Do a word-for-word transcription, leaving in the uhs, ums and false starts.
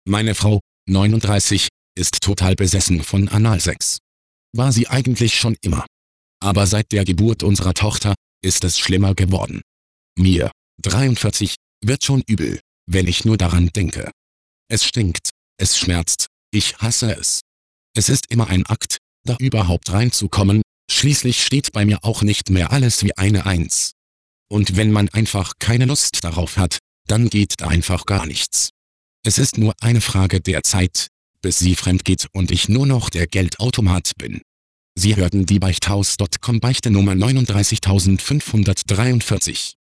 Meine Frau, neununddreißig, ist total besessen von Analsex. War sie eigentlich schon immer. Aber seit der Geburt unserer Tochter ist es schlimmer geworden. Mir, dreiundvierzig, wird schon übel, wenn ich nur daran denke. Es stinkt, es schmerzt, ich hasse es. Es ist immer ein Akt, da überhaupt reinzukommen, schließlich steht bei mir auch nicht mehr alles wie eine Eins. Und wenn man einfach keine Lust darauf hat, dann geht da einfach gar nichts. Es ist nur eine Frage der Zeit, bis sie fremd geht und ich nur noch der Geldautomat bin. Sie hörten die Beichthaus Punkt com Beichte Nummer neununddreißigtausendfünfhundertdreiundvierzig.